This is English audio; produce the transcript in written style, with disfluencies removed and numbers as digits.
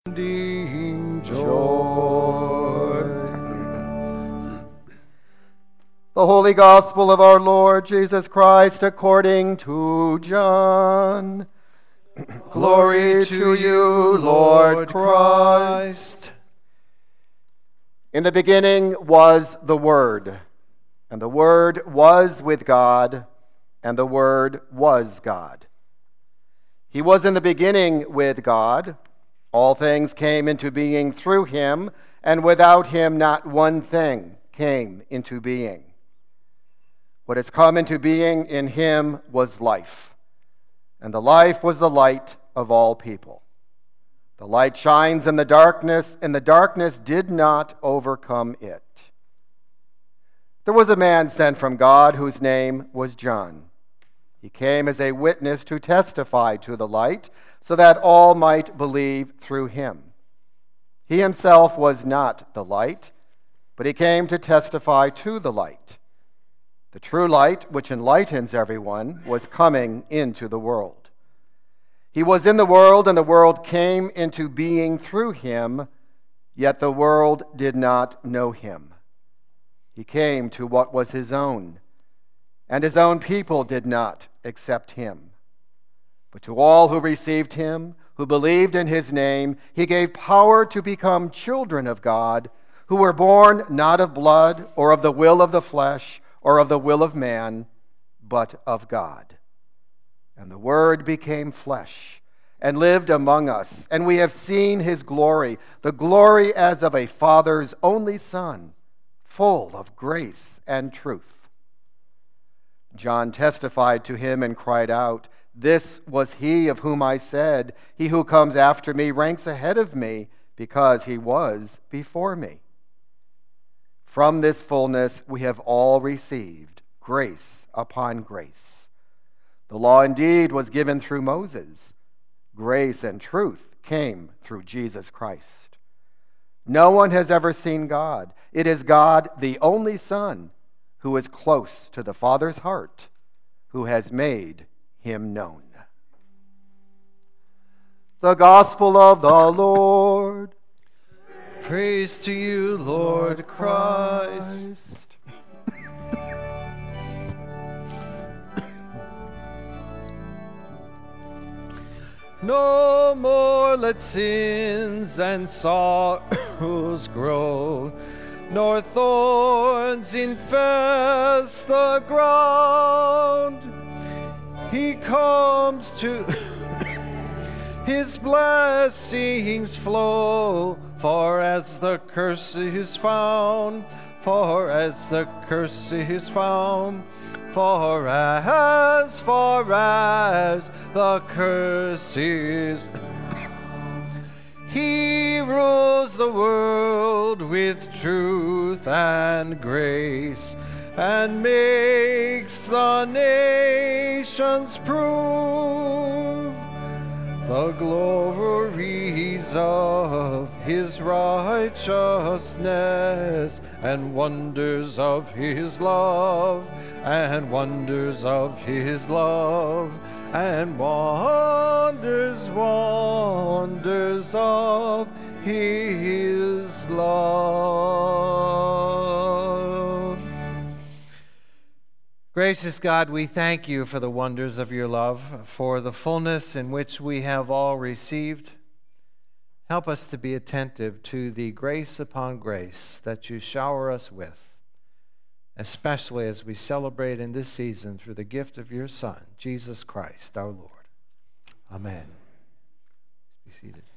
joy. The Holy Gospel of our Lord Jesus Christ according to John. Glory to you, Lord Christ. In the beginning was the Word, and the Word was with God, and the Word was God. He was in the beginning with God. All things came into being through him, and without him not one thing came into being. What has come into being in him was life, and the life was the light of all people. The light shines in the darkness, and the darkness did not overcome it. There was a man sent from God whose name was John. He came as a witness to testify to the light, so that all might believe through him. He himself was not the light, but he came to testify to the light. The true light, which enlightens everyone, was coming into the world. He was in the world, and the world came into being through him, yet the world did not know him. He came to what was his own, and his own people did not accept him. But to all who received him, who believed in his name, he gave power to become children of God, who were born not of blood, or of the will of the flesh, or of the will of man, but of God. And the Word became flesh and lived among us, and we have seen his glory, the glory as of a Father's only Son, full of grace and truth. John testified to him and cried out, "This was he of whom I said, 'He who comes after me ranks ahead of me, because he was before me.'" From this fullness we have all received grace upon grace. The law indeed was given through Moses. Grace and truth came through Jesus Christ. No one has ever seen God. It is God, the only Son, who is close to the Father's heart, who has made him known. The Gospel of the Lord. Praise to you, Lord Christ. No more let sins and sorrows grow, nor thorns infest the ground. He comes to his blessings flow, for as the curse is found, for as the curse is found, for as the curse is. He rules the world with truth and grace, and makes the nations prove the glories of his righteousness, and wonders of his love, and wonders of his love, and wonders of his love. Gracious God, we thank you for the wonders of your love, for the fullness in which we have all received. Help us to be attentive to the grace upon grace that you shower us with, especially as we celebrate in this season through the gift of your Son, Jesus Christ, our Lord. Amen. Be seated.